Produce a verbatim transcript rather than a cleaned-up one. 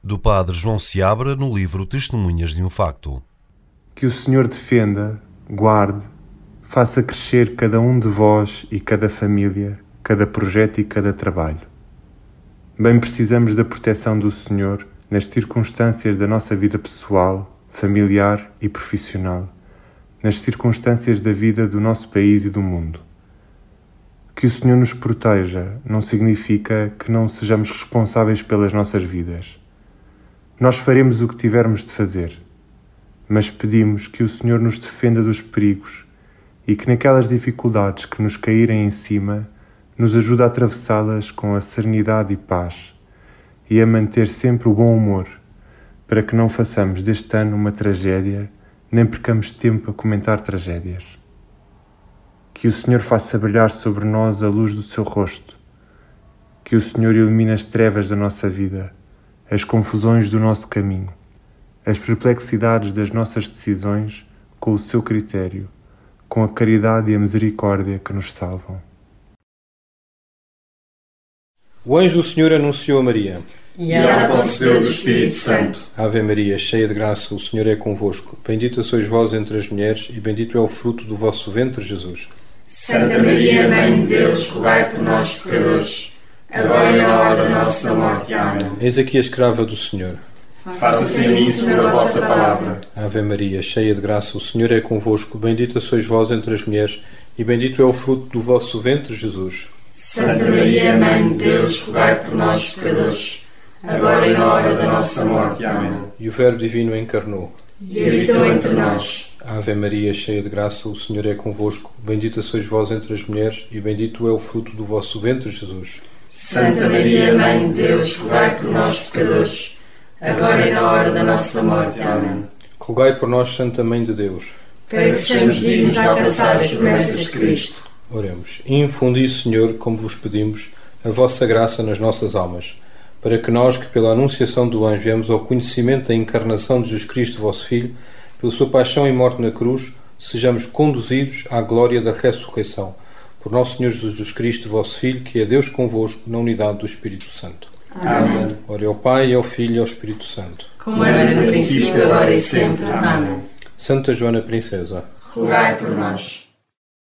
do padre João Seabra no livro Testemunhas de um Facto. Que o Senhor defenda, guarde, faça crescer cada um de vós e cada família, cada projeto e cada trabalho. Bem precisamos da proteção do Senhor nas circunstâncias da nossa vida pessoal, familiar e profissional, nas circunstâncias da vida do nosso país e do mundo. Que o Senhor nos proteja não significa que não sejamos responsáveis pelas nossas vidas. Nós faremos o que tivermos de fazer, mas pedimos que o Senhor nos defenda dos perigos e que naquelas dificuldades que nos caírem em cima, nos ajude a atravessá-las com a serenidade e paz e a manter sempre o bom humor, para que não façamos deste ano uma tragédia, nem percamos tempo a comentar tragédias. Que o Senhor faça brilhar sobre nós a luz do seu rosto. Que o Senhor ilumine as trevas da nossa vida, as confusões do nosso caminho, as perplexidades das nossas decisões com o seu critério, com a caridade e a misericórdia que nos salvam. O anjo do Senhor anunciou a Maria. E ela concebeu do Espírito Santo. Ave Maria, cheia de graça, o Senhor é convosco. Bendita sois vós entre as mulheres, e bendito é o fruto do vosso ventre, Jesus. Santa Maria, Mãe de Deus, rogai por nós, pecadores, agora e na hora da nossa morte. Amém. Eis aqui a escrava do Senhor. Faça-se em mim segundo a vossa palavra. Ave Maria, cheia de graça, o Senhor é convosco. Bendita sois vós entre as mulheres, e bendito é o fruto do vosso ventre, Jesus. Santa Maria, Mãe de Deus, rogai por nós, pecadores, agora e na hora da nossa morte. Amém. E o Verbo Divino encarnou e habitou entre nós. Ave Maria, cheia de graça, o Senhor é convosco. Bendita sois vós entre as mulheres, e bendito é o fruto do vosso ventre, Jesus. Santa Maria, Mãe de Deus, rogai por nós, pecadores, agora e na hora da nossa morte. Amém. Rogai por nós, Santa Mãe de Deus, para que sejamos dignos de alcançar as promessas de Cristo. Oremos. Infundi, Senhor, como vos pedimos, a vossa graça nas nossas almas, para que nós, que pela anunciação do anjo viemos ao conhecimento da encarnação de Jesus Cristo, vosso Filho, pela sua paixão e morte na cruz, sejamos conduzidos à glória da ressurreição. Por nosso Senhor Jesus Cristo, vosso Filho, que é Deus convosco, na unidade do Espírito Santo. Amém. Ora ao Pai, ao Filho e ao Espírito Santo. Como era no princípio, agora e sempre. Amém. Santa Joana Princesa, rogai por nós.